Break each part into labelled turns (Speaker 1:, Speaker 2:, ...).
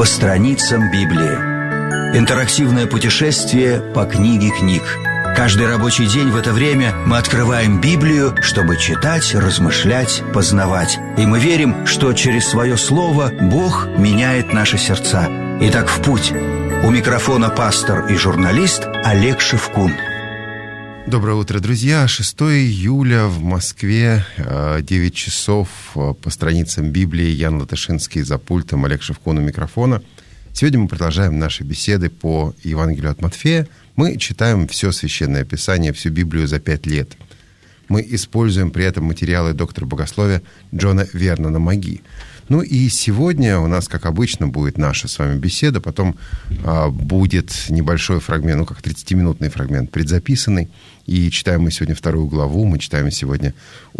Speaker 1: страницам Библии. Интерактивное путешествие по книге книг. Каждый рабочий день в это время мы открываем Библию, чтобы читать, размышлять, познавать. И мы верим, что через свое слово Бог меняет наши сердца. Итак, в путь. У микрофона пастор и журналист Олег Шевкун.
Speaker 2: Доброе утро, друзья. 6 июля в Москве, 9 часов по страницам Библии. Ян Латышинский за пультом, Олег Шевкун у микрофона. Сегодня мы продолжаем наши беседы по Евангелию от Матфея. Мы читаем все Священное Писание, всю Библию за 5 лет. Мы используем при этом материалы доктора богословия Джона Вернона Маги. Ну и сегодня у нас, как обычно, будет наша с вами беседа, потом будет небольшой фрагмент, как 30-минутный фрагмент, предзаписанный. И читаем мы сегодня 2 главу, мы читаем сегодня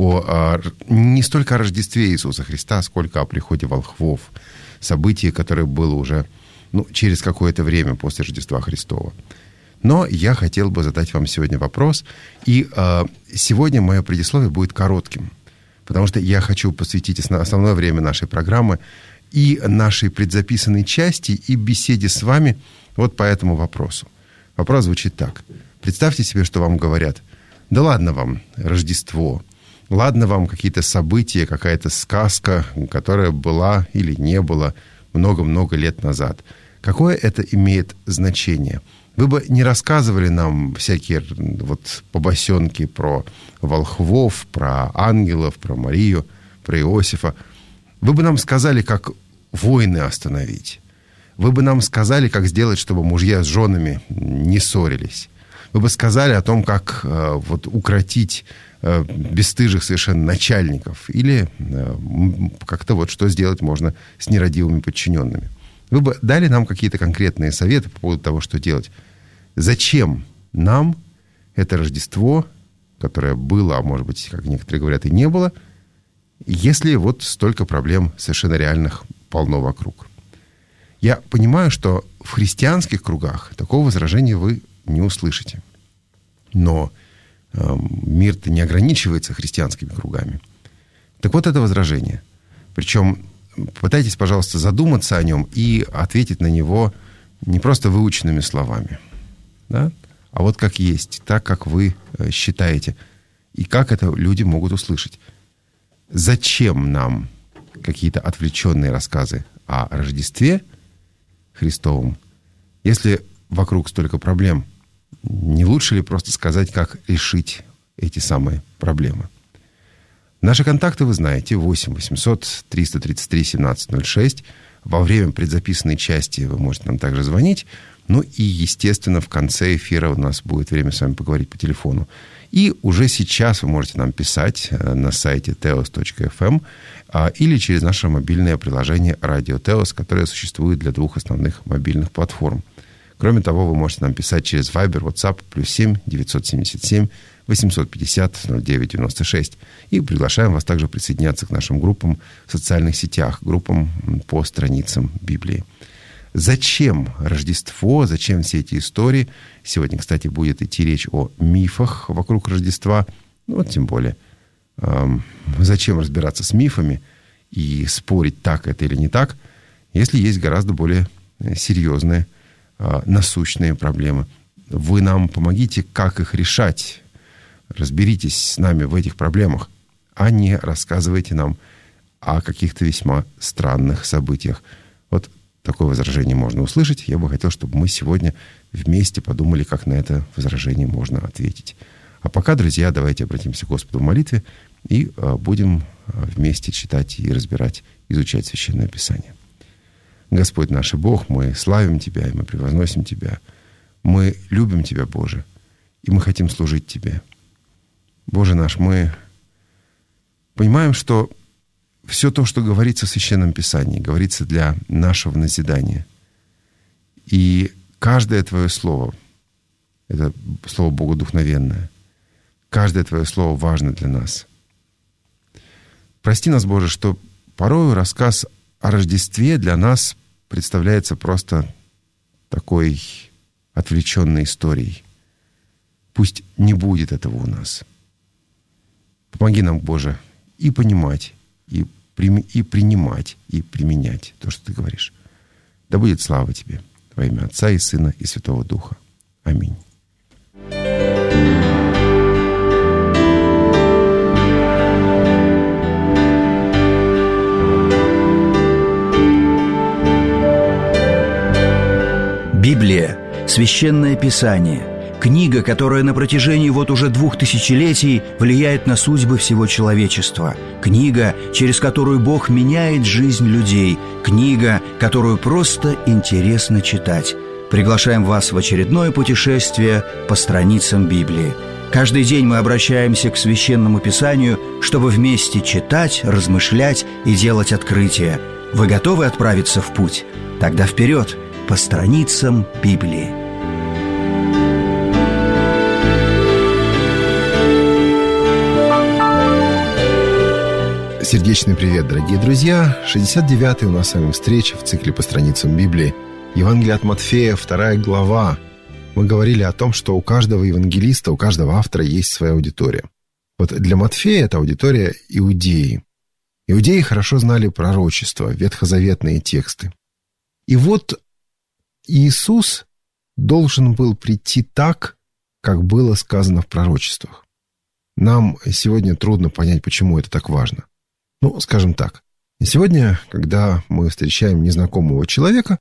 Speaker 2: не столько о Рождестве Иисуса Христа, сколько о приходе волхвов. Событие, которое было уже через какое-то время после Рождества Христова. Но я хотел бы задать вам сегодня вопрос, и сегодня мое предисловие будет коротким. Потому что я хочу посвятить основное время нашей программы и нашей предзаписанной части, и беседе с вами вот по этому вопросу. Вопрос звучит так. Представьте себе, что вам говорят: да ладно вам Рождество, ладно вам какие-то события, какая-то сказка, которая была или не была много-много лет назад. Какое это имеет значение? Вы бы не рассказывали нам всякие побосенки про волхвов, про ангелов, про Марию, про Иосифа. Вы бы нам сказали, как войны остановить. Вы бы нам сказали, как сделать, чтобы мужья с женами не ссорились. Вы бы сказали о том, как укротить бесстыжих совершенно начальников. Или как-то что сделать можно с нерадивыми подчиненными. Вы бы дали нам какие-то конкретные советы по поводу того, что делать. Зачем нам это Рождество, которое было, а может быть, как некоторые говорят, и не было, если столько проблем совершенно реальных полно вокруг? Я понимаю, что в христианских кругах такого возражения вы не услышите. Но мир-то не ограничивается христианскими кругами. Так вот, это возражение. Причем попытайтесь, пожалуйста, задуматься о нем и ответить на него не просто выученными словами, да? А как есть, так, как вы считаете, и как это люди могут услышать. Зачем нам какие-то отвлеченные рассказы о Рождестве Христовом, если вокруг столько проблем? Не лучше ли просто сказать, как решить эти самые проблемы? Наши контакты вы знаете: 8 800 333 1706. Во время предзаписанной части вы можете нам также звонить. Ну и, естественно, в конце эфира у нас будет время с вами поговорить по телефону. И уже сейчас вы можете нам писать на сайте teos.fm или через наше мобильное приложение «Радио Теос», которое существует для 2 основных мобильных платформ. Кроме того, вы можете нам писать через Viber, WhatsApp, +7 977 850 09 96. И приглашаем вас также присоединяться к нашим группам в социальных сетях, группам по страницам Библии. Зачем Рождество? Зачем все эти истории? Сегодня, кстати, будет идти речь о мифах вокруг Рождества. Тем более, зачем разбираться с мифами и спорить, так это или не так, если есть гораздо более серьезные, насущные проблемы. Вы нам помогите, как их решать. Разберитесь с нами в этих проблемах, а не рассказывайте нам о каких-то весьма странных событиях. Такое возражение можно услышать. Я бы хотел, чтобы мы сегодня вместе подумали, как на это возражение можно ответить. А пока, друзья, давайте обратимся к Господу в молитве и будем вместе читать и разбирать, изучать Священное Писание. Господь наш Бог, мы славим Тебя, и мы превозносим Тебя. Мы любим Тебя, Боже, и мы хотим служить Тебе. Боже наш, мы понимаем, что все то, что говорится в Священном Писании, говорится для нашего назидания. И каждое Твое слово — это слово богодухновенное. Каждое Твое слово важно для нас. Прости нас, Боже, что порою рассказ о Рождестве для нас представляется просто такой отвлеченной историей. Пусть не будет этого у нас. Помоги нам, Боже, и понимать, и принимать, и применять то, что Ты говоришь. Да будет слава Тебе во имя Отца и Сына и Святого Духа. Аминь.
Speaker 1: Библия – священное писание, книга, которая на протяжении вот уже 2000 летий влияет на судьбы всего человечества, книга, через которую Бог меняет жизнь людей, книга, которую просто интересно читать. Приглашаем вас в очередное путешествие по страницам Библии. Каждый день мы обращаемся к Священному Писанию, чтобы вместе читать, размышлять и делать открытия. Вы готовы отправиться в путь? Тогда вперед! По страницам Библии.
Speaker 2: Сердечный привет, дорогие друзья! 69-й у нас с вами встреча в цикле по страницам Библии. Евангелие от Матфея, 2 глава. Мы говорили о том, что у каждого евангелиста, у каждого автора есть своя аудитория. Вот для Матфея это аудитория иудеи. Иудеи хорошо знали пророчества, ветхозаветные тексты. И вот Иисус должен был прийти так, как было сказано в пророчествах. Нам сегодня трудно понять, почему это так важно. Скажем так. Сегодня, когда мы встречаем незнакомого человека,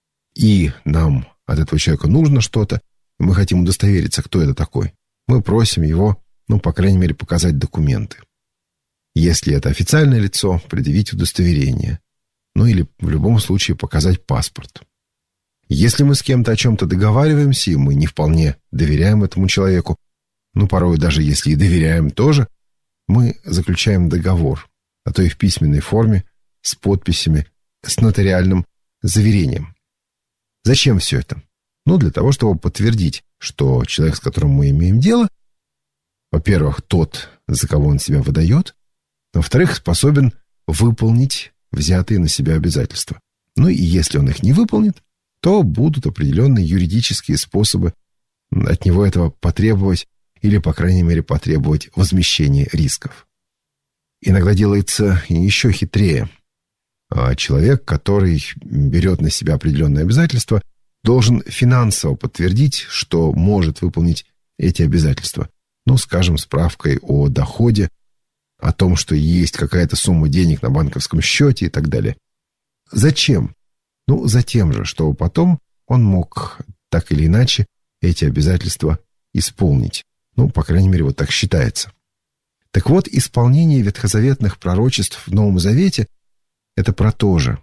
Speaker 2: и нам от этого человека нужно что-то, и мы хотим удостовериться, кто это такой, мы просим его, по крайней мере, показать документы. Если это официальное лицо, предъявить удостоверение. Или в любом случае показать паспорт. Если мы с кем-то о чем-то договариваемся, и мы не вполне доверяем этому человеку, порой даже если и доверяем тоже, мы заключаем договор, а то и в письменной форме, с подписями, с нотариальным заверением. Зачем все это? Для того, чтобы подтвердить, что человек, с которым мы имеем дело, во-первых, тот, за кого он себя выдает, во-вторых, способен выполнить взятые на себя обязательства. И если он их не выполнит, то будут определенные юридические способы от него этого потребовать или, по крайней мере, потребовать возмещения рисков. Иногда делается еще хитрее. Человек, который берет на себя определенные обязательства, должен финансово подтвердить, что может выполнить эти обязательства. Скажем, справкой о доходе, о том, что есть какая-то сумма денег на банковском счете и так далее. Зачем? Затем же, чтобы потом он мог так или иначе эти обязательства исполнить. По крайней мере, вот так считается. Так вот, исполнение ветхозаветных пророчеств в Новом Завете – это про то же,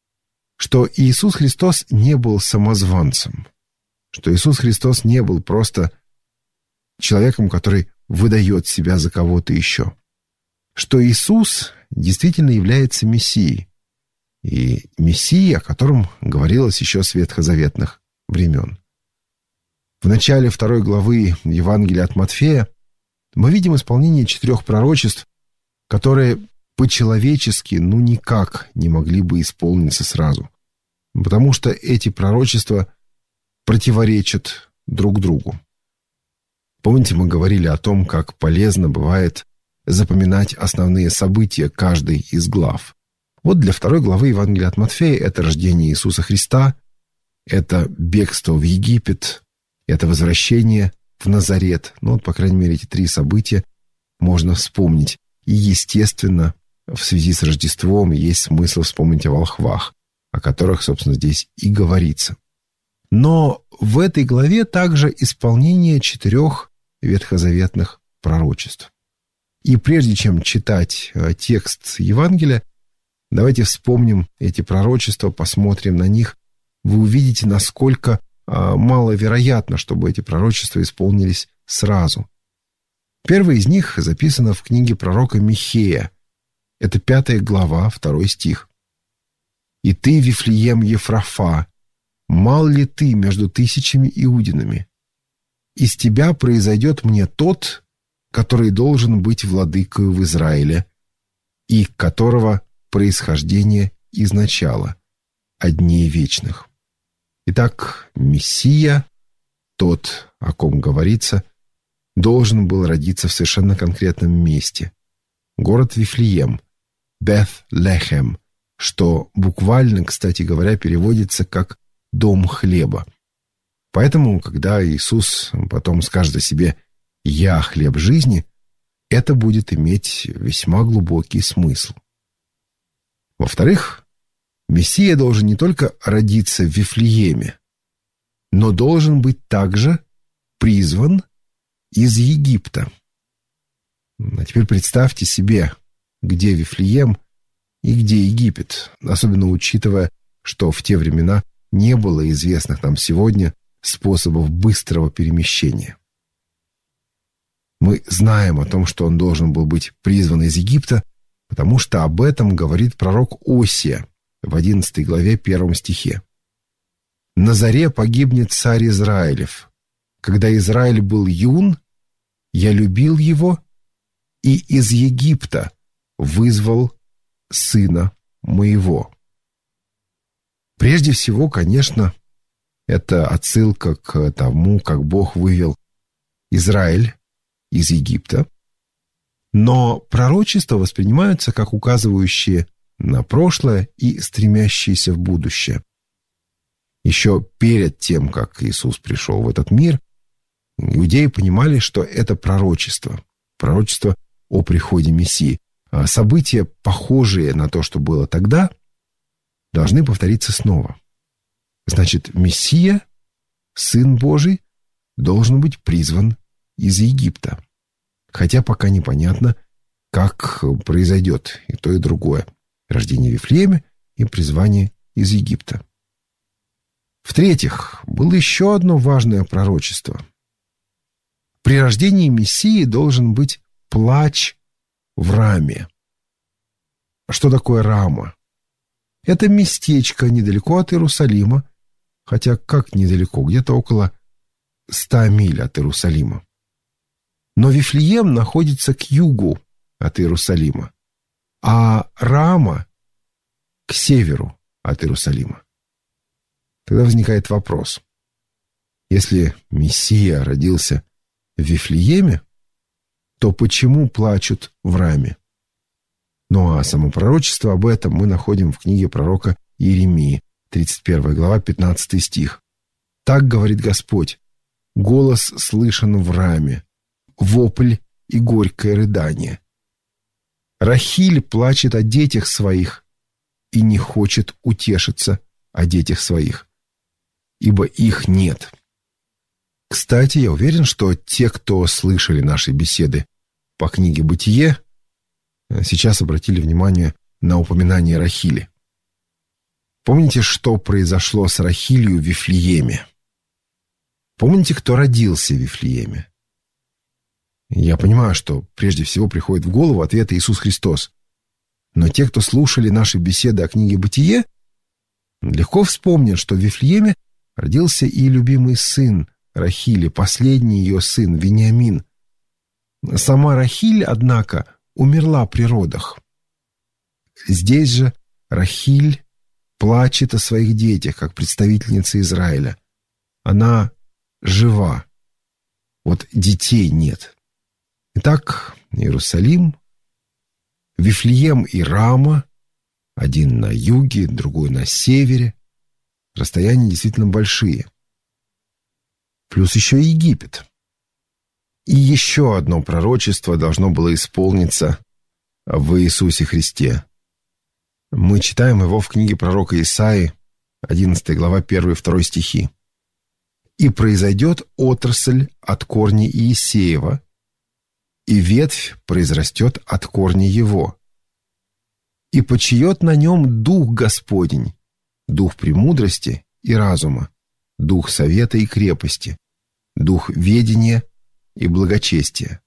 Speaker 2: что Иисус Христос не был самозванцем, что Иисус Христос не был просто человеком, который выдает себя за кого-то еще, что Иисус действительно является Мессией, и Мессией, о котором говорилось еще с ветхозаветных времен. В начале 2 главы Евангелия от Матфея мы видим исполнение 4 пророчеств, которые по-человечески никак не могли бы исполниться сразу, потому что эти пророчества противоречат друг другу. Помните, мы говорили о том, как полезно бывает запоминать основные события каждой из глав. Вот для 2 главы Евангелия от Матфея это рождение Иисуса Христа, это бегство в Египет, это возвращение в Назарет. По крайней мере, эти 3 события можно вспомнить. И, естественно, в связи с Рождеством есть смысл вспомнить о волхвах, о которых, собственно, здесь и говорится. Но в этой главе также исполнение 4 ветхозаветных пророчеств. И прежде чем читать текст Евангелия, давайте вспомним эти пророчества, посмотрим на них. Вы увидите, насколько маловероятно, чтобы эти пророчества исполнились сразу. Первое из них записано в книге пророка Михея. Это 5 глава, 2 стих. «И ты, Вифлеем Ефрафа, мал ли ты между 1000 иудинами? Из тебя произойдет мне тот, который должен быть владыкою в Израиле, и которого происхождение изначало, от дней вечных». Итак, Мессия, тот, о ком говорится, должен был родиться в совершенно конкретном месте. Город Вифлеем, Бeth-Лехем, что буквально, кстати говоря, переводится как «дом хлеба». Поэтому, когда Иисус потом скажет о себе «Я хлеб жизни», это будет иметь весьма глубокий смысл. Во-вторых, Мессия должен не только родиться в Вифлееме, но должен быть также призван из Египта. А теперь представьте себе, где Вифлеем и где Египет, особенно учитывая, что в те времена не было известных нам сегодня способов быстрого перемещения. Мы знаем о том, что он должен был быть призван из Египта, потому что об этом говорит пророк Осия в 11 главе 1 стихе. «На заре погибнет царь Израилев. Когда Израиль был юн, я любил его, и из Египта вызвал сына моего». Прежде всего, конечно, это отсылка к тому, как Бог вывел Израиль из Египта. Но пророчества воспринимаются как указывающие на прошлое и стремящиеся в будущее. Еще перед тем, как Иисус пришел в этот мир, иудеи понимали, что это пророчество о приходе Мессии. А события, похожие на то, что было тогда, должны повториться снова. Значит, Мессия, Сын Божий, должен быть призван из Египта. Хотя пока непонятно, как произойдет и то, и другое. Рождение в Вифлееме и призвание из Египта. В-третьих, было еще одно важное пророчество. При рождении Мессии должен быть плач в Раме. Что такое Рама? Это местечко недалеко от Иерусалима, хотя как недалеко, где-то около 100 миль от Иерусалима. Но Вифлеем находится к югу от Иерусалима, а Рама к северу от Иерусалима. Тогда возникает вопрос. Если Мессия родился в Вифлееме, то почему плачут в Раме? Ну а само пророчество об этом мы находим в книге пророка Иеремии, 31 глава, 15 стих. «Так говорит Господь: голос слышен в Раме, вопль и горькое рыдание. Рахиль плачет о детях своих и не хочет утешиться о детях своих, ибо их нет». Кстати, я уверен, что те, кто слышали наши беседы по книге «Бытие», сейчас обратили внимание на упоминание Рахили. Помните, что произошло с Рахилью в Вифлееме? Помните, кто родился в Вифлееме? Я понимаю, что прежде всего приходит в голову ответ Иисус Христос. Но те, кто слушали наши беседы о книге «Бытие», легко вспомнят, что в Вифлееме родился и любимый сын Рахили, последний ее сын Вениамин. Сама Рахиль, однако, умерла при родах. Здесь же Рахиль плачет о своих детях, как представительница Израиля. Она жива. Вот детей нет. Итак, Иерусалим, Вифлеем и Рама, один на юге, другой на севере. Расстояния действительно большие. Плюс еще и Египет. И еще одно пророчество должно было исполниться в Иисусе Христе. Мы читаем его в книге пророка Исаии, 11 глава, 1 и 2 стихи. «И произойдет отрасль от корня Иисеева, и ветвь произрастет от корня его. И почиет на нем Дух Господень, Дух премудрости и разума, Дух совета и крепости, Дух ведения и благочестия».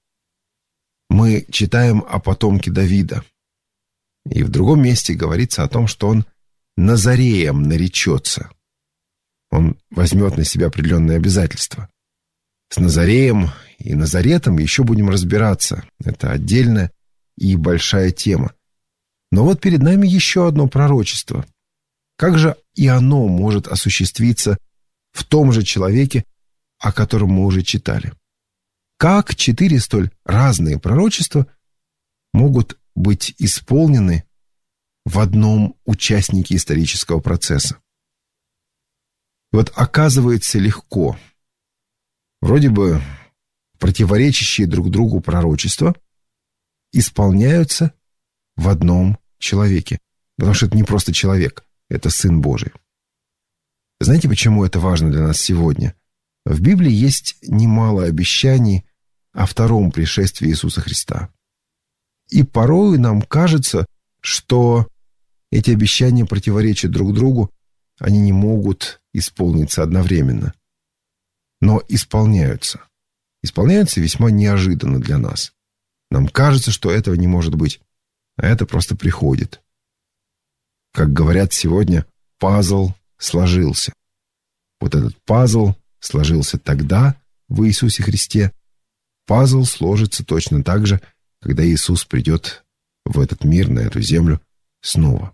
Speaker 2: Мы читаем о потомке Давида. И в другом месте говорится о том, что он Назареем наречется. Он возьмет на себя определенные обязательства. С Назареем и Назаретом еще будем разбираться. Это отдельная и большая тема. Но вот перед нами еще одно пророчество. Как же и оно может осуществиться в том же человеке, о котором мы уже читали? Как 4 столь разные пророчества могут быть исполнены в одном участники исторического процесса. И вот оказывается легко. Вроде бы противоречащие друг другу пророчества исполняются в одном человеке. Потому что это не просто человек, это Сын Божий. Знаете, почему это важно для нас сегодня? В Библии есть немало обещаний о втором пришествии Иисуса Христа. И порой нам кажется, что эти обещания противоречат друг другу, они не могут исполниться одновременно. Но исполняются. Исполняются весьма неожиданно для нас. Нам кажется, что этого не может быть, а это просто приходит. Как говорят сегодня, пазл сложился. Вот этот пазл сложился тогда, в Иисусе Христе. Пазл сложится точно так же, когда Иисус придет в этот мир, на эту землю снова.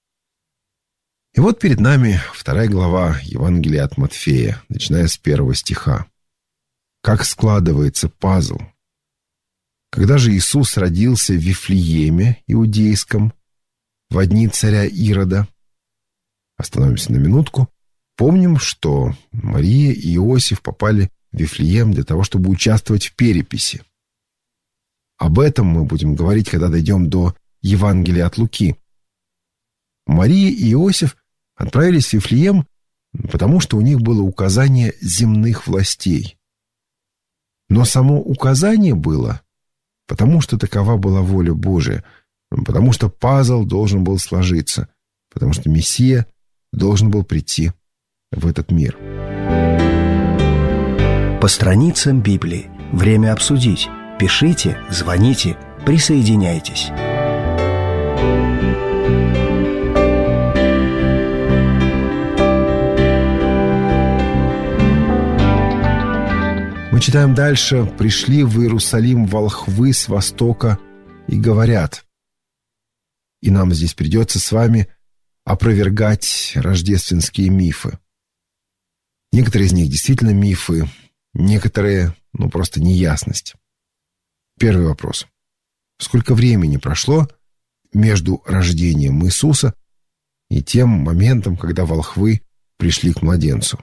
Speaker 2: И вот перед нами 2 глава Евангелия от Матфея, начиная с 1 стиха. Как складывается пазл. Когда же Иисус родился в Вифлееме Иудейском, в дни царя Ирода. Остановимся на минутку. Помним, что Мария и Иосиф попали в Вифлеем для того, чтобы участвовать в переписи. Об этом мы будем говорить, когда дойдем до Евангелия от Луки. Мария и Иосиф отправились в Вифлеем, потому что у них было указание земных властей. Но само указание было, потому что такова была воля Божия, потому что пазл должен был сложиться, потому что Мессия должен был прийти в этот мир.
Speaker 1: По страницам Библии. Время обсудить. Пишите, звоните, присоединяйтесь.
Speaker 2: Мы читаем дальше. «Пришли в Иерусалим волхвы с востока и говорят». И нам здесь придется с вами опровергать рождественские мифы. Некоторые из них действительно мифы, некоторые, просто неясность. Первый вопрос. Сколько времени прошло между рождением Иисуса и тем моментом, когда волхвы пришли к младенцу?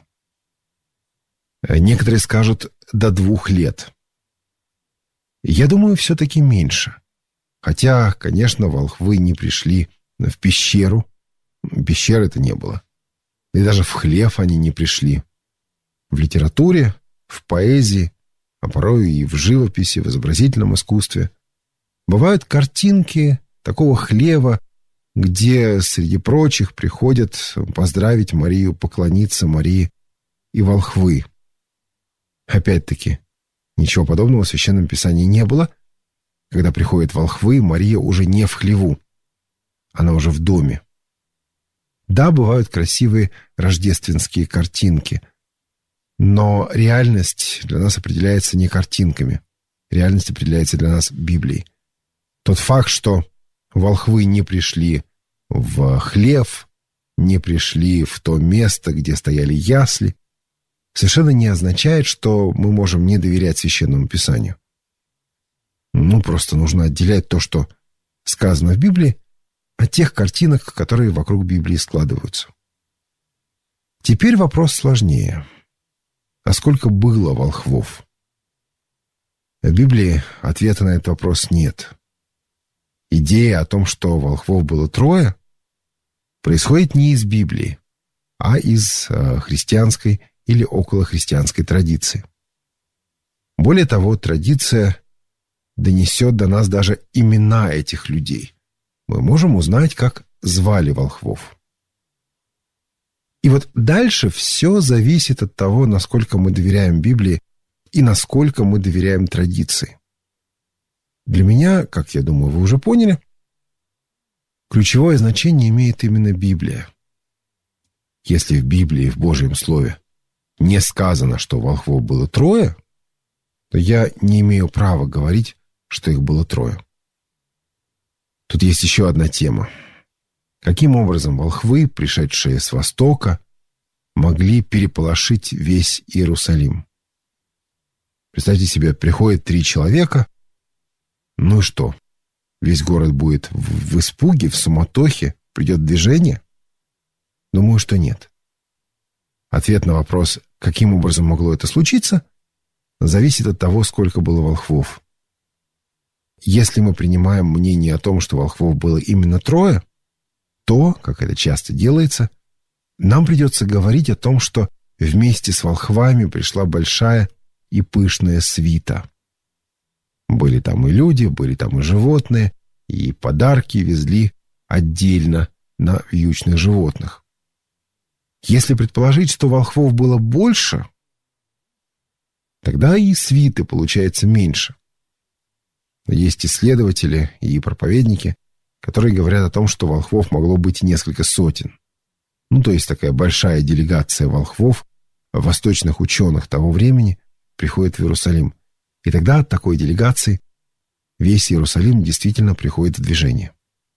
Speaker 2: Некоторые скажут до 2 лет. Я думаю, все-таки меньше. Хотя, конечно, волхвы не пришли в пещеру. Пещеры это не было. И даже в хлев они не пришли. В литературе, в поэзии, а порой и в живописи, в изобразительном искусстве бывают картинки такого хлева, где среди прочих приходят поздравить Марию, поклониться Марии и волхвы. Опять-таки, ничего подобного в Священном Писании не было. Когда приходят волхвы, Мария уже не в хлеву. Она уже в доме. Да, бывают красивые рождественские картинки. Но реальность для нас определяется не картинками. Реальность определяется для нас Библией. Тот факт, что волхвы не пришли в хлев, не пришли в то место, где стояли ясли, совершенно не означает, что мы можем не доверять Священному Писанию. Просто нужно отделять то, что сказано в Библии, от тех картинок, которые вокруг Библии складываются. Теперь вопрос сложнее. А сколько было волхвов? В Библии ответа на этот вопрос нет. Идея о том, что волхвов было 3, происходит не из Библии, а из христианской или околохристианской традиции. Более того, традиция донесет до нас даже имена этих людей. Мы можем узнать, как звали волхвов. И вот дальше все зависит от того, насколько мы доверяем Библии и насколько мы доверяем традиции. Для меня, как я думаю, вы уже поняли, ключевое значение имеет именно Библия. Если в Библии, в Божьем Слове, не сказано, что волхвов было 3, то я не имею права говорить, что их было 3. Тут есть еще одна тема. Каким образом волхвы, пришедшие с востока, могли переполошить весь Иерусалим? Представьте себе, приходит 3 человека. Ну и что? весь город будет в испуге, в суматохе, придет движение? Думаю, что нет. Ответ на вопрос, каким образом могло это случиться, зависит от того, сколько было волхвов. Если мы принимаем мнение о том, что волхвов было именно 3, то, как это часто делается, нам придется говорить о том, что вместе с волхвами пришла большая и пышная свита. Были там и люди, были там и животные, и подарки везли отдельно на вьючных животных. Если предположить, что волхвов было больше, тогда и свиты получается меньше. Есть исследователи и проповедники, которые говорят о том, что волхвов могло быть несколько сотен. То есть такая большая делегация волхвов, восточных ученых того времени, приходит в Иерусалим. И тогда от такой делегации весь Иерусалим действительно приходит в движение.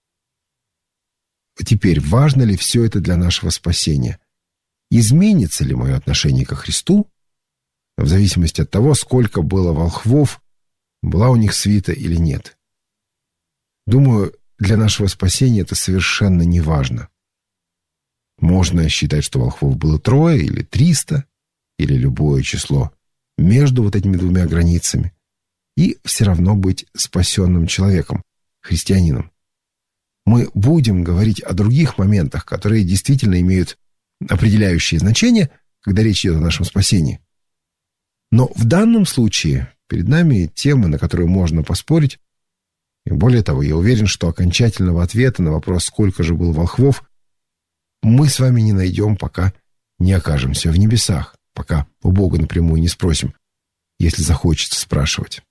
Speaker 2: Теперь, важно ли все это для нашего спасения? Изменится ли мое отношение ко Христу в зависимости от того, сколько было волхвов, была у них свита или нет? Думаю, для нашего спасения это совершенно не важно. Можно считать, что волхвов было 3 или 300, или любое число между вот этими 2 границами, и все равно быть спасенным человеком, христианином. Мы будем говорить о других моментах, которые действительно имеют определяющее значение, когда речь идет о нашем спасении. Но в данном случае перед нами темы, на которые можно поспорить. И более того, я уверен, что окончательного ответа на вопрос, сколько же было волхвов, мы с вами не найдем, пока не окажемся в небесах, пока у Бога напрямую не спросим, если захочется спрашивать.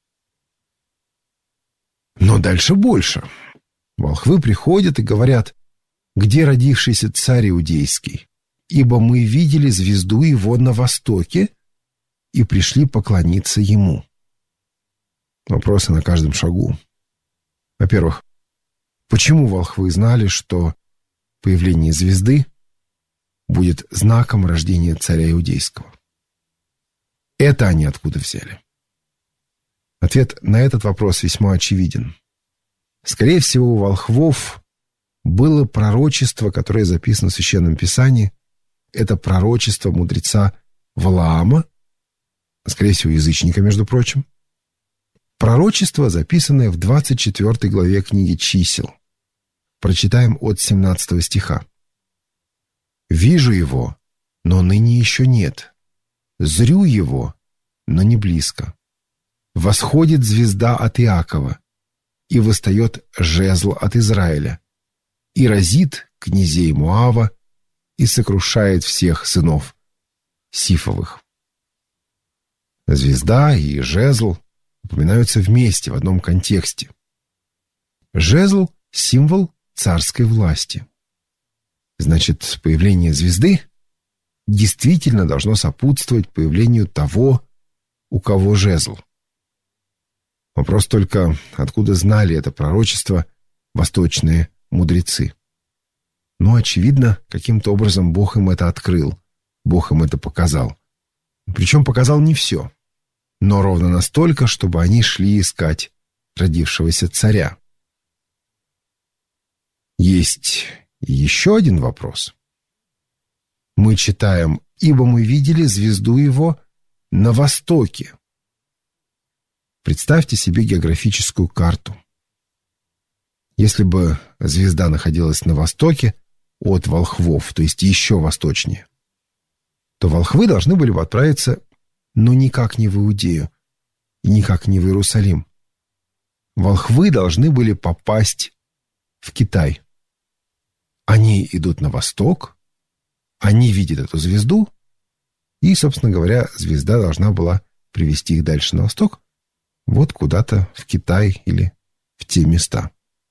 Speaker 2: Но дальше больше. Волхвы приходят и говорят: «Где родившийся царь иудейский? Ибо мы видели звезду его на востоке и пришли поклониться ему». Вопросы на каждом шагу. Во-первых, почему волхвы знали, что появление звезды будет знаком рождения царя иудейского? Это они откуда взяли? Ответ на этот вопрос весьма очевиден. Скорее всего, у волхвов было пророчество, которое записано в Священном Писании. Это пророчество мудреца Валаама, скорее всего, язычника, между прочим. Пророчество, записанное в 24 главе книги «Чисел». Прочитаем от 17 стиха. «Вижу его, но ныне еще нет. Зрю его, но не близко. Восходит звезда от Иакова, и восстает жезл от Израиля, и разит князей Моава, и сокрушает всех сынов Сифовых». Звезда и жезл упоминаются вместе в одном контексте. Жезл — символ царской власти. Значит, появление звезды действительно должно сопутствовать появлению того, у кого жезл. Вопрос только, откуда знали это пророчество восточные мудрецы? Очевидно, каким-то образом Бог им это открыл, Бог им это показал. Причем показал не все, но ровно настолько, чтобы они шли искать родившегося царя. Есть еще один вопрос. Мы читаем: «Ибо мы видели звезду его на востоке». Представьте себе географическую карту. Если бы звезда находилась на востоке от волхвов, то есть еще восточнее, то волхвы должны были бы отправиться, но никак не в Иудею и никак не в Иерусалим. Волхвы должны были попасть в Китай. Они идут на восток, они видят эту звезду, и, собственно говоря, звезда должна была привести их дальше на восток, вот куда-то в Китай или в те места.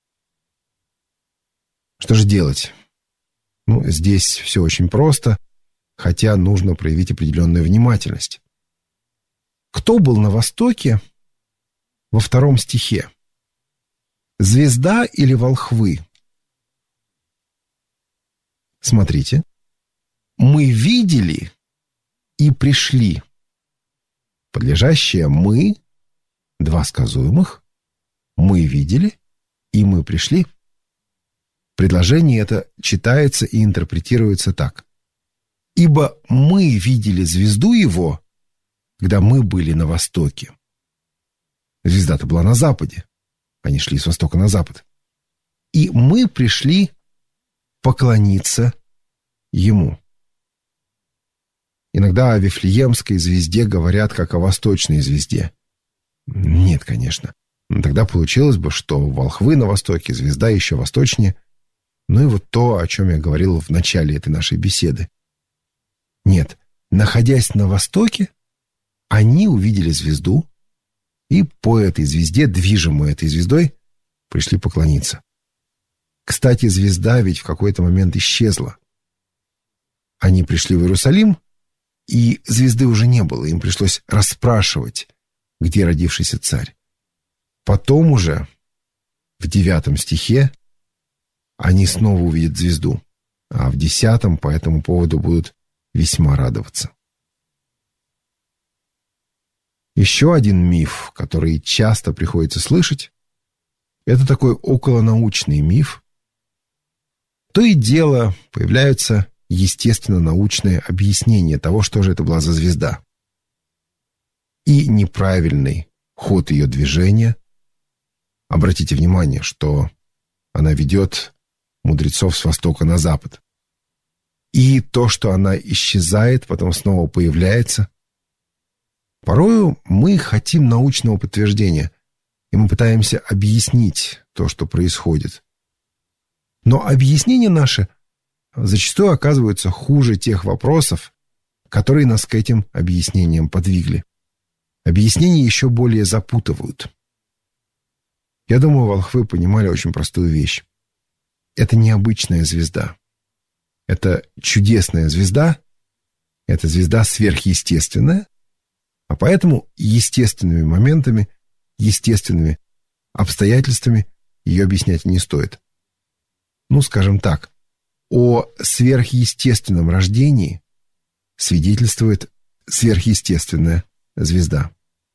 Speaker 2: Что же делать? Здесь все очень просто, хотя нужно проявить определенную внимательность. Кто был на востоке во 2 стихе? Звезда или волхвы? Смотрите. «Мы видели и пришли». Подлежащее «мы», 2 сказуемых. Мы видели
Speaker 3: «и мы пришли», предложение это читается и интерпретируется так. «Ибо мы видели звезду его, когда мы были на востоке». Звезда-то была на западе. Они шли с востока на запад. «И мы пришли поклониться ему». Иногда о Вифлеемской звезде говорят как о восточной звезде. Нет, конечно. Тогда получилось бы, что волхвы на востоке, звезда еще восточнее. Ну и вот то, о чем я говорил в начале этой нашей беседы. Нет, находясь на востоке, они увидели звезду и по этой звезде, движимой этой звездой, пришли поклониться. Кстати, звезда ведь в какой-то момент исчезла. Они пришли в Иерусалим, и звезды уже не было, им пришлось расспрашивать, где родившийся царь. Потом уже, в 9 стихе, они снова увидят звезду, а в 10 по этому поводу будут весьма радоваться. Еще один миф, который часто приходится слышать, это такой околонаучный миф. То и дело появляются естественно-научные объяснения того, что же это была за звезда. И неправильный ход ее движения. Обратите внимание, что она ведет мудрецов с востока на запад. И то, что она исчезает, потом снова появляется. Порою мы хотим научного подтверждения, и мы пытаемся объяснить то, что происходит. Но объяснения наши зачастую оказываются хуже тех вопросов, которые нас к этим объяснениям подвигли. Объяснения еще более запутывают. Я думаю, волхвы понимали очень простую вещь. Это необычная звезда. Это чудесная звезда. Это звезда сверхъестественная. А поэтому естественными моментами, естественными обстоятельствами ее объяснять не стоит. Ну, скажем так, о сверхъестественном рождении свидетельствует сверхъестественная звезда.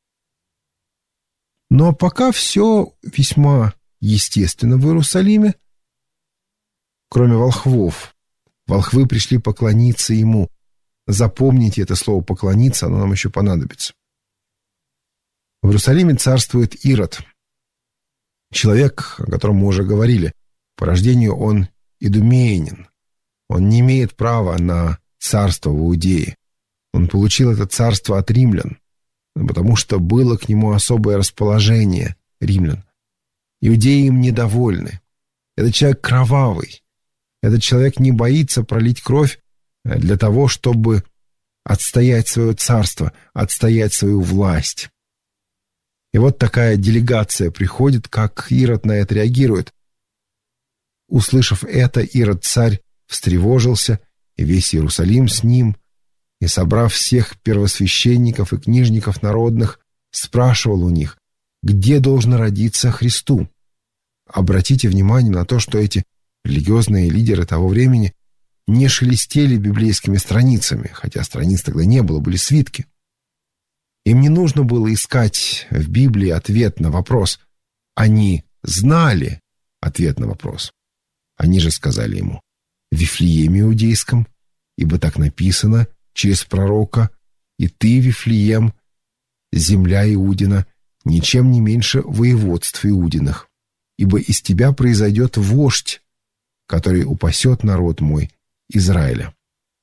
Speaker 3: Но пока все весьма естественно в Иерусалиме, кроме волхвов. Волхвы пришли поклониться ему. Запомните это слово «поклониться», оно нам еще понадобится. В Иерусалиме царствует Ирод. Человек, о котором мы уже говорили. По рождению он идумеянин. Он не имеет права на царство в Иудее. Он получил это царство от римлян, потому что было к нему особое расположение римлян. Иудеи им недовольны. Этот человек кровавый. Этот человек не боится пролить кровь для того, чтобы отстоять свое царство, отстоять свою власть. И вот такая делегация приходит, как Ирод на это реагирует. Услышав это, Ирод-царь встревожился, и весь Иерусалим с ним, и, собрав всех первосвященников и книжников народных, спрашивал у них, где должно родиться Христу. Обратите внимание на то, что эти религиозные лидеры того времени не шелестели библейскими страницами, хотя страниц тогда не было, были свитки. Им не нужно было искать в Библии ответ на вопрос. Они знали ответ на вопрос. Они же сказали ему: «В Вифлееме Иудейском, ибо так написано через пророка, и ты, Вифлеем, земля Иудина, ничем не меньше воеводств Иудиных, ибо из тебя произойдет вождь, который упасет народ мой Израиля».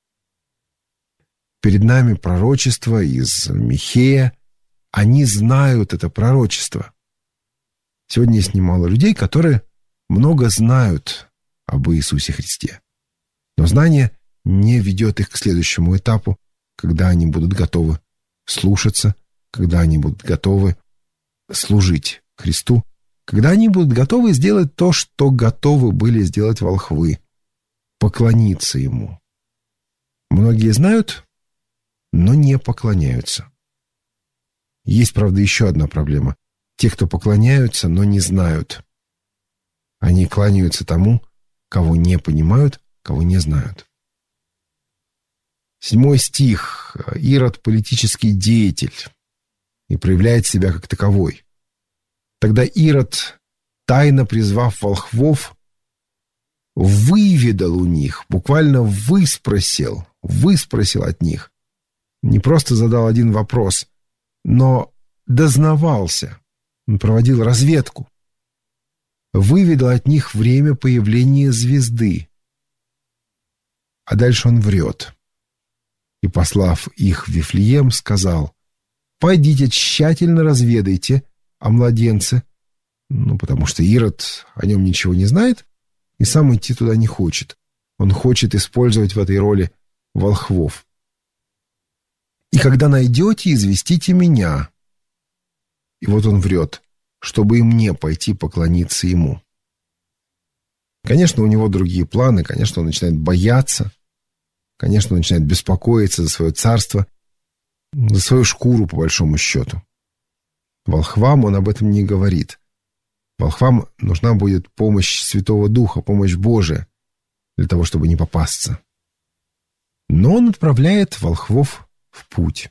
Speaker 3: Перед нами пророчество из Михея. Они знают это пророчество. Сегодня есть немало людей, которые много знают об Иисусе Христе. Но знание не ведет их к следующему этапу, когда они будут готовы слушаться, когда они будут готовы служить Христу, когда они будут готовы сделать то, что готовы были сделать волхвы, поклониться Ему. Многие знают, но не поклоняются. Есть, правда, еще одна проблема. Те, кто поклоняются, но не знают. Они кланяются тому, кого не понимают, кого не знают. 7 стих. Ирод — политический деятель и проявляет себя как таковой. Тогда Ирод тайно призвав волхвов, выведал у них, буквально выспросил от них. Не просто задал один вопрос, но дознавался, он проводил разведку. Выведал от них время появления звезды. А дальше он врет. И, послав их в Вифлеем, сказал: «Пойдите, тщательно разведайте о младенце», потому что Ирод о нем ничего не знает и сам идти туда не хочет. Он хочет использовать в этой роли волхвов. «И когда найдете, известите меня». И вот он врет, чтобы и мне пойти поклониться ему. Конечно, у него другие планы, конечно, он начинает бояться, конечно, он начинает беспокоиться за свое царство, за свою шкуру, по большому счету. Волхвам он об этом не говорит. Волхвам нужна будет помощь Святого Духа, помощь Божия, для того, чтобы не попасться. Но он отправляет волхвов в путь.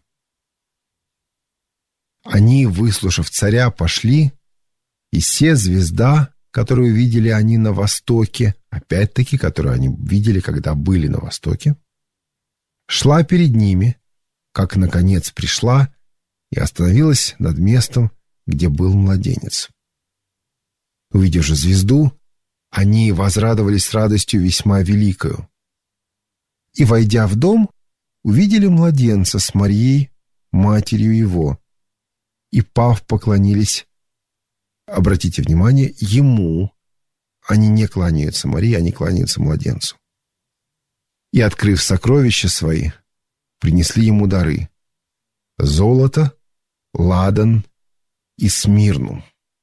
Speaker 3: Они, выслушав царя, пошли, и се звезда, которую видели они на востоке, опять-таки, которую они видели, когда были на востоке, шла перед ними, как, наконец, пришла и остановилась над местом, где был младенец. Увидев же звезду, они возрадовались радостью весьма великою. И, войдя в дом, увидели младенца с Марией, матерью его, и, пав, поклонились, обратите внимание, ему. Они не кланяются Марии, они кланяются младенцу. И, открыв сокровища свои, принесли ему дары: золото, ладан и смирну.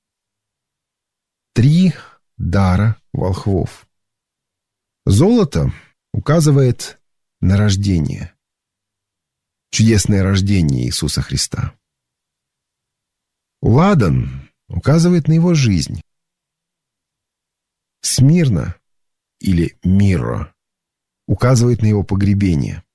Speaker 3: 3 дара волхвов. Золото указывает на рождение, чудесное рождение Иисуса Христа. Ладан указывает на его жизнь. Смирна или мирра указывает на его погребение.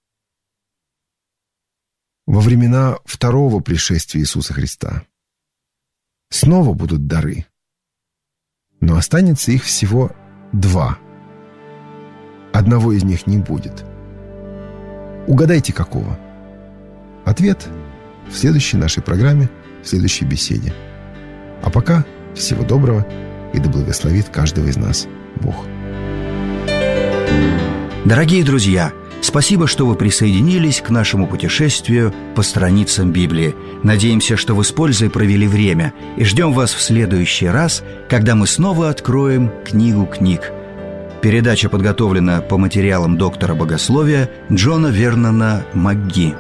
Speaker 3: Во времена второго пришествия Иисуса Христа снова будут дары, но останется их всего 2. Одного из них не будет. Угадайте, какого? Ответ в следующей нашей программе, в следующей беседе. А пока всего доброго, и да благословит каждого из нас Бог.
Speaker 1: Дорогие друзья, спасибо, что вы присоединились к нашему путешествию по страницам Библии. Надеемся, что вы с пользой провели время, и ждем вас в следующий раз, когда мы снова откроем книгу книг. Передача подготовлена по материалам доктора богословия Джона Вернона МакГи.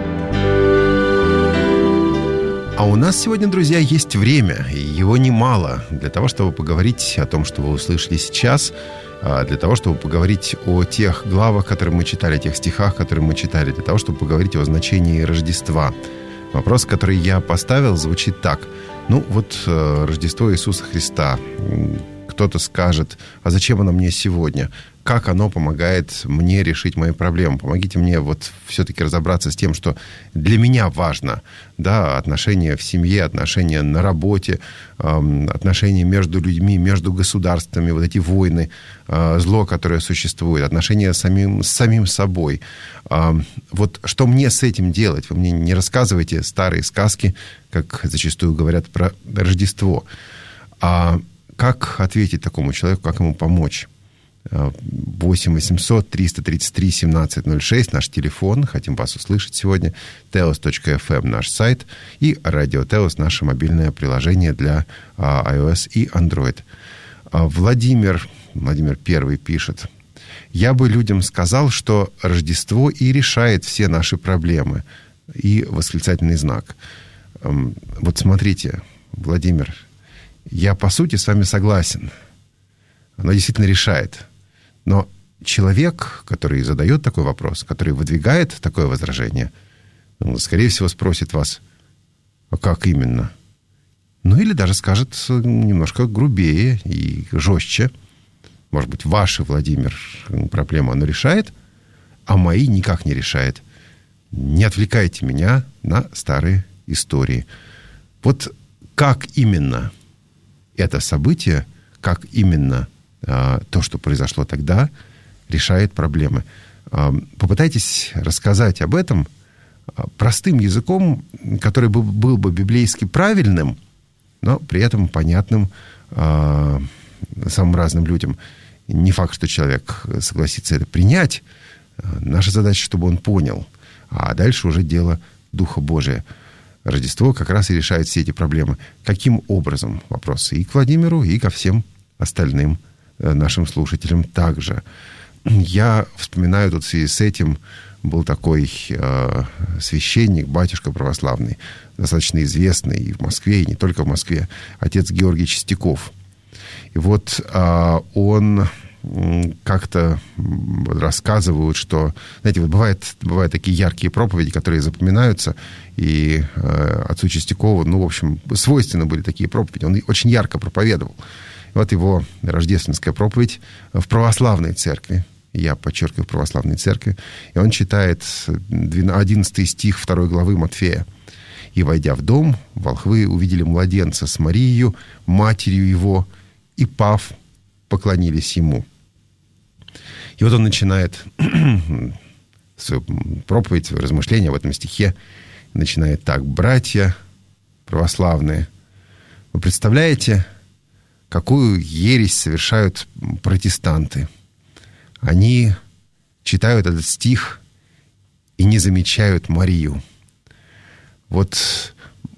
Speaker 2: А у нас сегодня, друзья, есть время, и его немало, для того, чтобы поговорить о том, что вы услышали сейчас, для того, чтобы поговорить о тех главах, которые мы читали, о тех стихах, которые мы читали, для того, чтобы поговорить о значении Рождества. Вопрос, который я поставил, звучит так. Рождество Иисуса Христа. Кто-то скажет: а зачем оно мне сегодня? Как оно помогает мне решить мои проблемы? Помогите мне все-таки разобраться с тем, что для меня важно. Да, отношения в семье, отношения на работе, отношения между людьми, между государствами, эти войны, зло, которое существует, отношения с самим собой. Что мне с этим делать? Вы мне не рассказывайте старые сказки, как зачастую говорят про Рождество. А как ответить такому человеку, как ему помочь? 8 800 333 1706 наш телефон. Хотим вас услышать сегодня. teos.fm наш сайт. И Radio Teos наше мобильное приложение для iOS и Android. Владимир первый пишет: я бы людям сказал, что Рождество и решает все наши проблемы. И восклицательный знак. Смотрите, Владимир, я по сути с вами согласен. Оно действительно решает. Но человек, который задает такой вопрос, который выдвигает такое возражение, скорее всего, спросит вас: а как именно? Или даже скажет немножко грубее и жестче. Может быть, ваши, Владимир, проблему оно решает, а мои никак не решает. Не отвлекайте меня на старые истории. Как именно это событие как именно то, что произошло тогда, решает проблемы. Попытайтесь рассказать об этом простым языком, который был бы библейски правильным, но при этом понятным самым разным людям. Не факт, что человек согласится это принять. Наша задача, чтобы он понял. А дальше уже дело Духа Божия. Рождество как раз и решает все эти проблемы. Каким образом? Вопросы и к Владимиру, и ко всем остальным нашим слушателям также. Я вспоминаю тут в связи с этим, был такой священник, батюшка православный, достаточно известный и в Москве, и не только в Москве, отец Георгий Чистяков. И вот он как-то рассказывают, что, знаете, вот бывают такие яркие проповеди, которые запоминаются, и отцу Чистякову, в общем, свойственны были такие проповеди. Он очень ярко проповедовал. И вот его рождественская проповедь в православной церкви. Я подчеркиваю, в православной церкви. И он читает 11 стих 2 главы Матфея. «И, войдя в дом, волхвы увидели младенца с Марией, матерью его, и, пав, поклонились ему». И вот он начинает свою проповедь, свое размышление в этом стихе. Начинает так: «Братья православные, вы представляете, какую ересь совершают протестанты? Они читают этот стих и не замечают Марию. Вот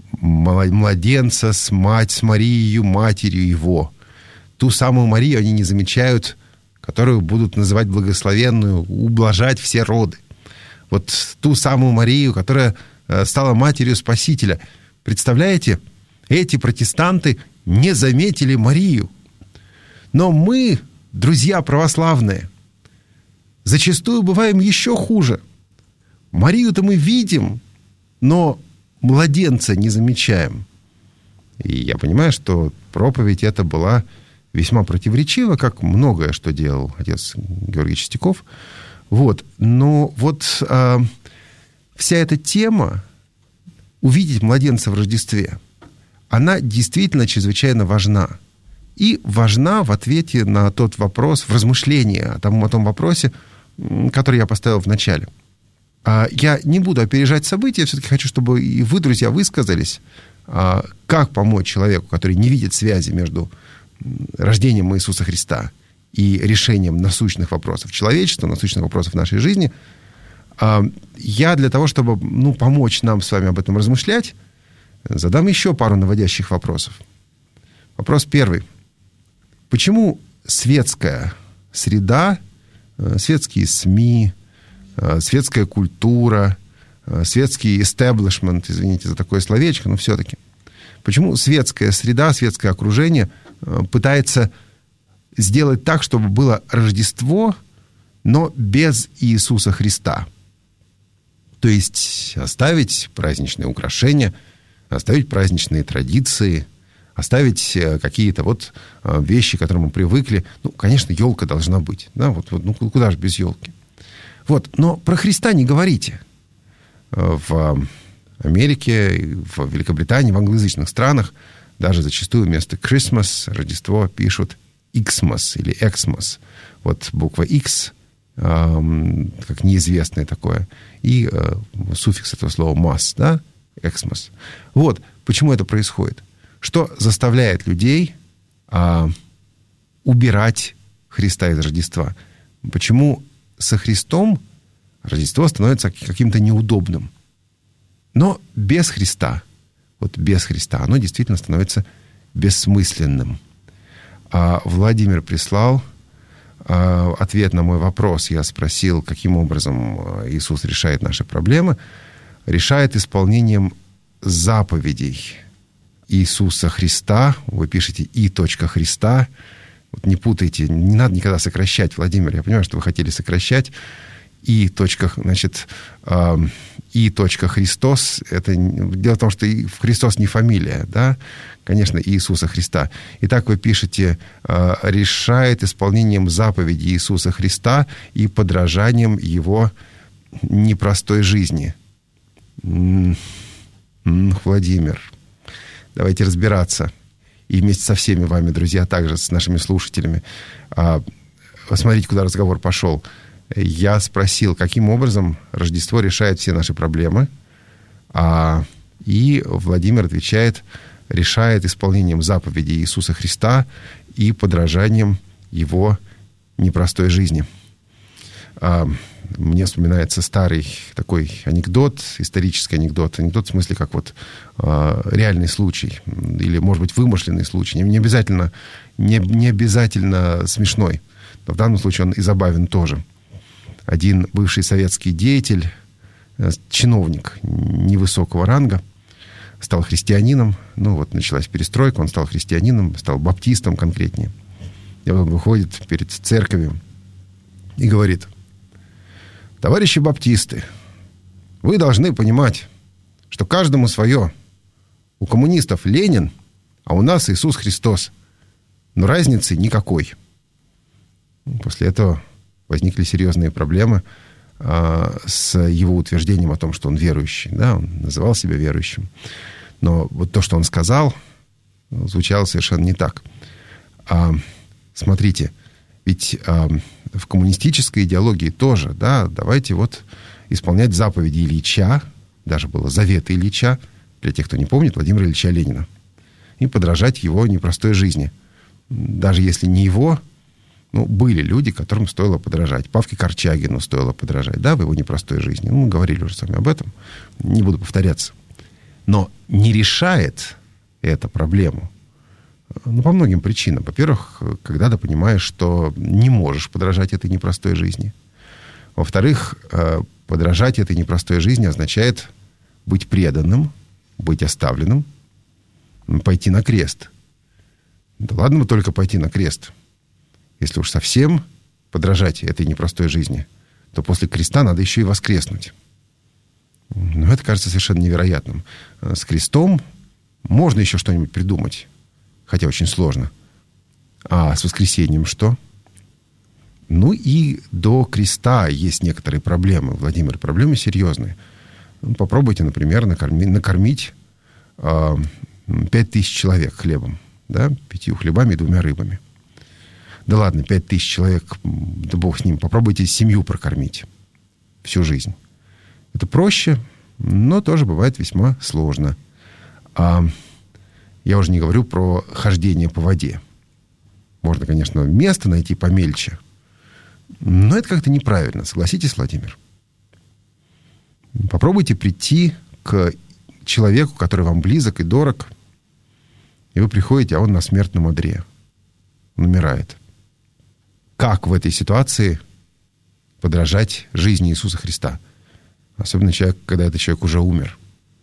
Speaker 2: младенца с Марией, матерью его. Ту самую Марию они не замечают, которую будут называть благословенную, ублажать все роды. Вот ту самую Марию, которая стала матерью Спасителя. Представляете, эти протестанты не заметили Марию. Но мы, друзья православные, зачастую бываем еще хуже. Марию-то мы видим, но младенца не замечаем». И я понимаю, что проповедь эта была весьма противоречива, как многое, что делал отец Георгий Чистяков. Вот. Но вот вся эта тема увидеть младенца в Рождестве, она действительно чрезвычайно важна. И важна в ответе на тот вопрос, в размышлении о том вопросе, который я поставил в начале. Я не буду опережать события, все-таки хочу, чтобы и вы, друзья, высказались, как помочь человеку, который не видит связи между рождением Иисуса Христа и решением насущных вопросов человечества, насущных вопросов нашей жизни. Я для того, чтобы помочь нам с вами об этом размышлять, задам еще пару наводящих вопросов. Вопрос первый. Почему светская среда, светские СМИ, светская культура, светский истеблишмент, извините за такое словечко, но все-таки, почему светская среда, светское окружение пытается сделать так, чтобы было Рождество, но без Иисуса Христа? То есть оставить праздничные украшения, оставить праздничные традиции, оставить какие-то вещи, к которым мы привыкли. Конечно, елка должна быть. Да? Куда же без елки? Но про Христа не говорите. В Америке, в Великобритании, в англоязычных странах даже зачастую вместо Christmas, Рождество, пишут Xmas или Xmas. Буква X, как неизвестное такое, и суффикс этого слова mas, да? Xmas. Почему это происходит. Что заставляет людей убирать Христа из Рождества? Почему со Христом Рождество становится каким-то неудобным? Но без Христа, без Христа, оно действительно становится бессмысленным. Владимир прислал ответ на мой вопрос. Я спросил, каким образом Иисус решает наши проблемы. Решает исполнением заповедей Иисуса Христа. Вы пишете «и. Христа». Не путайте, не надо никогда сокращать, Владимир. Я понимаю, что вы хотели сокращать. «И. Христос». Дело в том, что Христос не фамилия, да? Конечно, Иисуса Христа. Итак, вы пишете «решает исполнением заповедей Иисуса Христа и подражанием Его непростой жизни». Владимир, давайте разбираться. и вместе со всеми вами, друзья, также с нашими слушателями. Посмотрите, куда разговор пошел. Я спросил, каким образом Рождество решает все наши проблемы. И Владимир отвечает, решает исполнением заповедей Иисуса Христа и подражанием Его непростой жизни. Мне вспоминается старый такой анекдот, исторический анекдот. Анекдот в смысле как вот реальный случай. Или, может быть, вымышленный случай. Не обязательно смешной. Но в данном случае он и забавен тоже. Один бывший советский деятель, чиновник невысокого ранга, стал христианином. Началась перестройка, он стал христианином, стал баптистом конкретнее. И он выходит перед церковью и говорит: товарищи баптисты, вы должны понимать, что каждому свое. У коммунистов Ленин, а у нас Иисус Христос. Но разницы никакой. После этого возникли серьезные проблемы с его утверждением о том, что он верующий. Да, он называл себя верующим. Но вот то, что он сказал, звучало совершенно не так. Смотрите, ведь в коммунистической идеологии тоже, да, давайте вот исполнять заповеди Ильича, даже было заветы Ильича, для тех, кто не помнит, Владимира Ильича Ленина, и подражать его непростой жизни. Даже если не его, были люди, которым стоило подражать. Павке Корчагину стоило подражать, да, в его непростой жизни. Мы говорили уже с вами об этом, не буду повторяться. Но не решает это проблему. По многим причинам. Во-первых, когда ты понимаешь, что не можешь подражать этой непростой жизни. Во-вторых, подражать этой непростой жизни означает быть преданным, быть оставленным, пойти на крест. Да ладно бы только пойти на крест. Если уж совсем подражать этой непростой жизни, то после креста надо еще и воскреснуть. Но это кажется совершенно невероятным. С крестом можно еще что-нибудь придумать, хотя очень сложно. А с воскресением что? И до креста есть некоторые проблемы, Владимир, проблемы серьезные. Попробуйте, например, накормить 5000 человек хлебом, да, 5 хлебами и 2 рыбами. Да ладно, 5000 человек, да бог с ним, попробуйте семью прокормить всю жизнь. Это проще, но тоже бывает весьма сложно. Я уже не говорю про хождение по воде. Можно, конечно, место найти помельче, но это как-то неправильно. Согласитесь, Владимир? Попробуйте прийти к человеку, который вам близок и дорог, и вы приходите, а он на смертном одре. Он умирает. Как в этой ситуации подражать жизни Иисуса Христа? Особенно когда этот человек уже умер.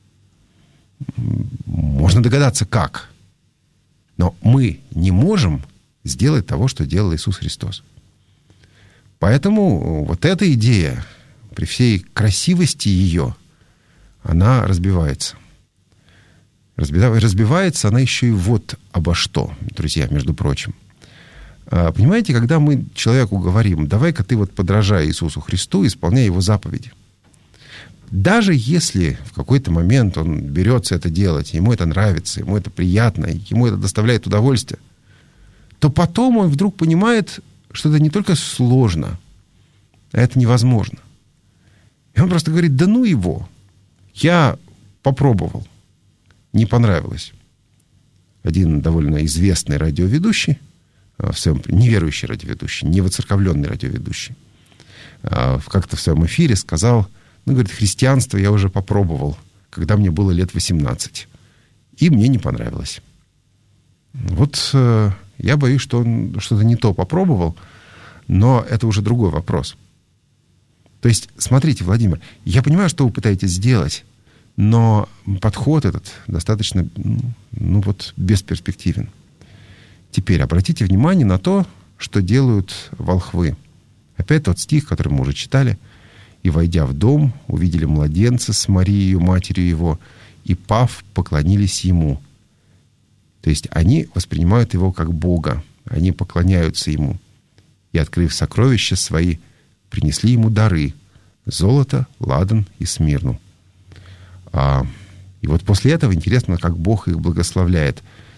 Speaker 2: Можно догадаться, как. Но мы не можем сделать того, что делал Иисус Христос. Поэтому вот эта идея, при всей красивости ее, она разбивается. Разбивается она еще и вот обо что, друзья, между прочим. Понимаете, когда мы человеку говорим: давай-ка ты вот подражай Иисусу Христу, исполняй Его заповеди. Даже если в какой-то момент он берется это делать, ему это нравится, ему это приятно, ему это доставляет удовольствие, то потом он вдруг понимает, что это не только сложно, а это невозможно. И он просто говорит: да ну его, я попробовал, не понравилось. Один довольно известный радиоведущий, в своем, неверующий радиоведущий, невоцерковленный радиоведущий, как-то в своем эфире сказал: говорит, христианство я уже попробовал, когда мне было лет 18. И мне не понравилось. Вот я боюсь, что он что-то не то попробовал, но это уже другой вопрос. То есть, смотрите, Владимир, я понимаю, что вы пытаетесь сделать, но подход этот достаточно, бесперспективен. Теперь обратите внимание на то, что делают волхвы. Опять тот стих, который мы уже читали. «И, войдя в дом, увидели младенца с Марией, матерью его, и, пав, поклонились ему». То есть они воспринимают его как Бога, они поклоняются ему. И, открыв сокровища свои, принесли ему дары — золото, ладан и смирну. И вот после этого интересно, как Бог их благословляет.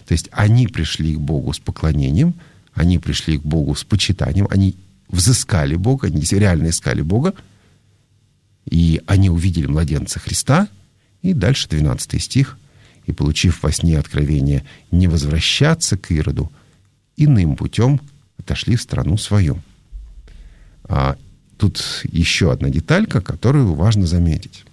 Speaker 2: То есть они пришли к Богу с поклонением, они пришли к Богу с почитанием, они взыскали Бога, они реально искали Бога, и они увидели младенца Христа, и дальше 12 стих. «И, получив во сне откровение не возвращаться к Ироду, иным путем отошли в страну свою». Тут еще одна деталька, которую важно заметить.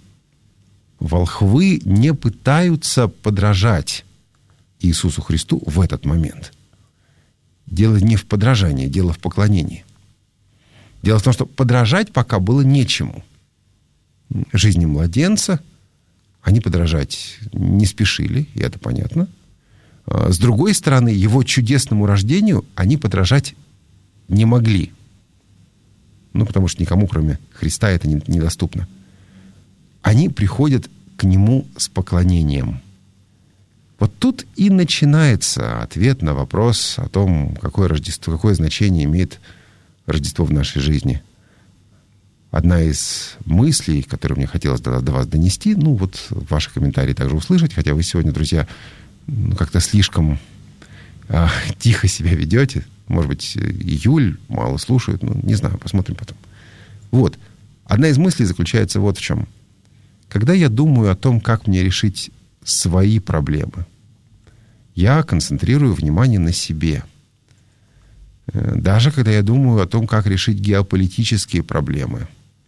Speaker 2: Волхвы не пытаются подражать Иисусу Христу в этот момент. Дело не в подражании, дело в поклонении. Дело в том, что подражать пока было нечему. Жизни младенца они подражать не спешили, и это понятно. С другой стороны, его чудесному рождению они подражать не могли. Потому что никому, кроме Христа, это недоступно. Они приходят к Нему с поклонением. Вот тут и начинается ответ на вопрос о том, какое Рождество, какое значение имеет Рождество в нашей жизни. Одна из мыслей, которую мне хотелось до вас донести, ваши комментарии также услышать, хотя вы сегодня, друзья, как-то слишком тихо себя ведете. Может быть, июль, мало слушают, не знаю, посмотрим потом. Вот. Одна из мыслей заключается вот в чем. Когда я думаю о том, как мне решить свои проблемы, я концентрирую внимание на себе. Даже когда я думаю о том, как решить геополитические проблемы,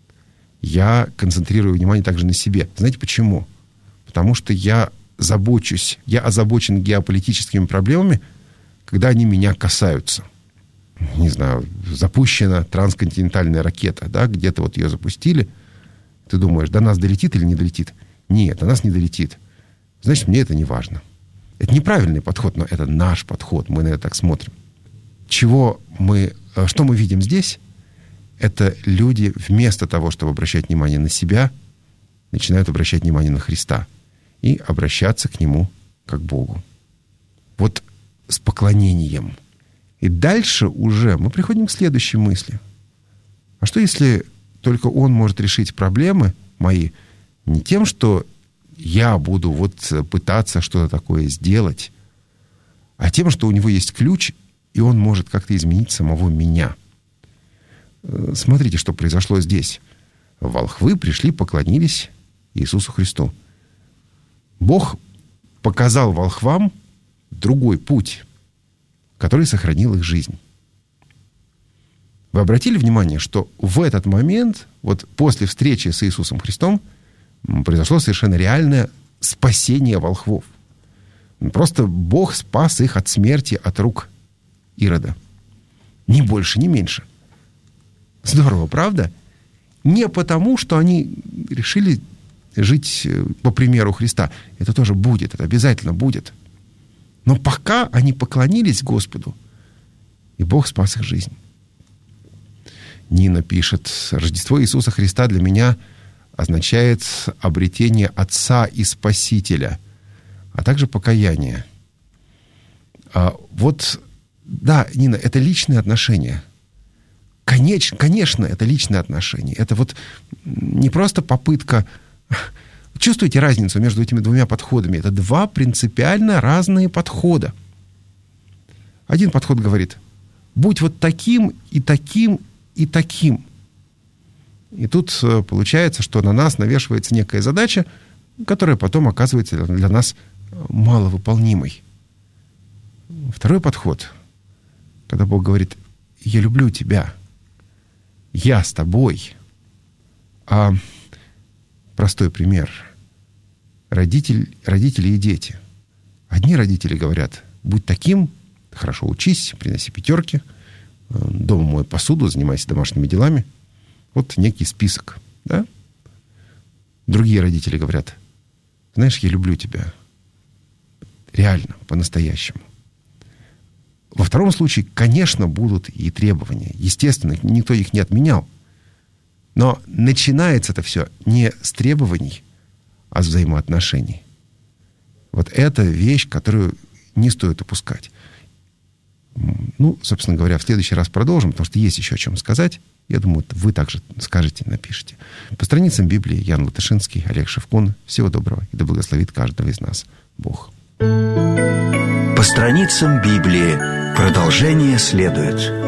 Speaker 2: я концентрирую внимание также на себе. Знаете почему? Потому что я озабочен геополитическими проблемами, когда они меня касаются. Не знаю, запущена трансконтинентальная ракета, да, где-то вот ее запустили. Ты думаешь, до нас долетит или не долетит? Нет, до нас не долетит. Значит, мне это не важно. Это неправильный подход, но это наш подход. Мы на это так смотрим. Что мы видим здесь? Это люди вместо того, чтобы обращать внимание на себя, начинают обращать внимание на Христа и обращаться к Нему как к Богу. Вот с поклонением. И дальше уже мы приходим к следующей мысли. А что если только Он может решить проблемы мои не тем, что я буду пытаться что-то такое сделать, а тем, что у Него есть ключ, и Он может как-то изменить самого меня. Смотрите, что произошло здесь. Волхвы пришли, поклонились Иисусу Христу. Бог показал волхвам другой путь, который сохранил их жизнь. Вы обратили внимание, что в этот момент, после встречи с Иисусом Христом, произошло совершенно реальное спасение волхвов. Просто Бог спас их от смерти, от рук Ирода. Ни больше, ни меньше. Здорово, правда? Не потому, что они решили жить по примеру Христа. Это тоже будет, это обязательно будет. Но пока они поклонились Господу, и Бог спас их жизнь. Нина пишет: «Рождество Иисуса Христа для меня означает обретение Отца и Спасителя, а также покаяние». Да, Нина, это личные отношения. Конечно, это личные отношения. Это не просто попытка... Чувствуете разницу между этими двумя подходами? Это два принципиально разные подхода. Один подход говорит: будь таким, и таким, и таким. И тут получается, что на нас навешивается некая задача, которая потом оказывается для нас маловыполнимой. Второй подход, когда Бог говорит: я люблю тебя, я с тобой. Простой пример. Родители и дети. Одни родители говорят: будь таким, хорошо учись, приноси пятерки, дома мой посуду, занимайся домашними делами. Вот некий список. Да? Другие родители говорят: знаешь, я люблю тебя. Реально, по-настоящему. Во втором случае, конечно, будут и требования. Естественно, никто их не отменял. Но начинается это все не с требований, а с взаимоотношений. Это вещь, которую не стоит упускать. Собственно говоря, в следующий раз продолжим, потому что есть еще о чем сказать. Я думаю, вы также скажете, напишите. По страницам Библии Ян Латышинский, Олег Шевкун. Всего доброго, и да благословит каждого из нас Бог.
Speaker 1: По По страницам Библии. Продолжение следует.